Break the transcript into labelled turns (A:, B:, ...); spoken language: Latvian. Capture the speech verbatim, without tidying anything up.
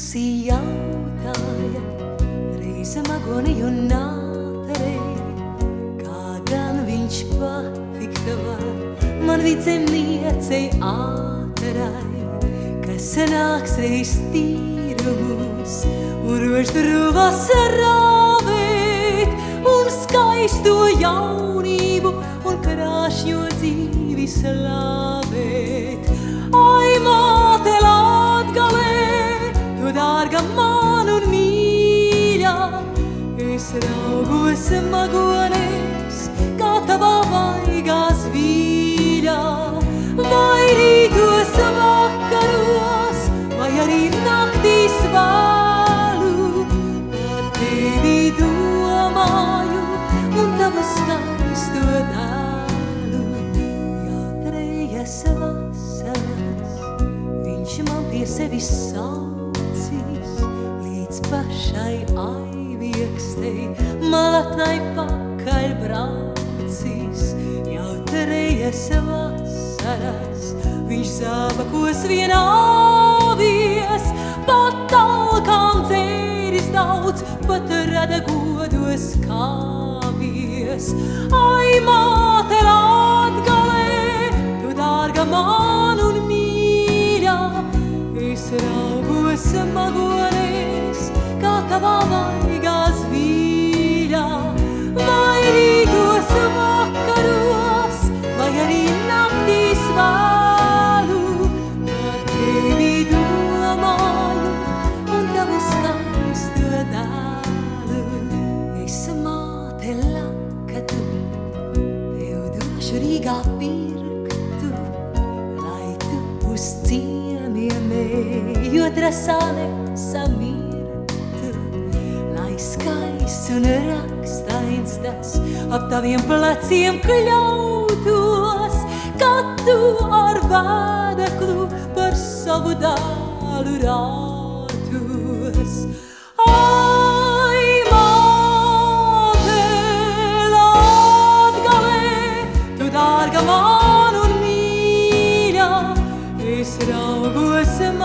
A: Visi jautāja, reize magoni un nātarei, kā gan viņš patikta var man vidzemniecei ātarai, kas nāks reiz tīrumus un roždurvas rāvēt un skaisto jaunību un krāšņo dzīvi slavēt. Ai, māte Latgalē, tu dārga man un mīļa, es raugos magonēs, kā tavā vaigās vīļa. Vai rītos vakaros, vai arī naktīs vēlu, par tevi domāju un tavu skaisto dēlu. Jau trejas vasaras viņš man pie sevis saucīs, līdz pašai aiviekstei malatnai pakaļ braucīs. Jau trejas vasaras viņš zābakos vien āvies, pat talkām dzēris daudz, pat rada godos kāvies. Ai, māte Latgalē, tu dārga man un mīļa, es raugos magonēs, kā tavā vaigās vīļa. Vai rītos vakaros, vai arī naktīs vēlu, par tevi domāju un tavu skaisto dēlu. Es, māte Lakatu, tev došu Rīgā pirktu, lai tu uz ciemiem ejot rasāne samirtu, lai skaists un rakstains tas ap taviem pleciem kļautos, kad tu ar vēdeklu par savu dēlu rātos. Ai, māte Latgalē, tu dārga man un mīļa, es raugos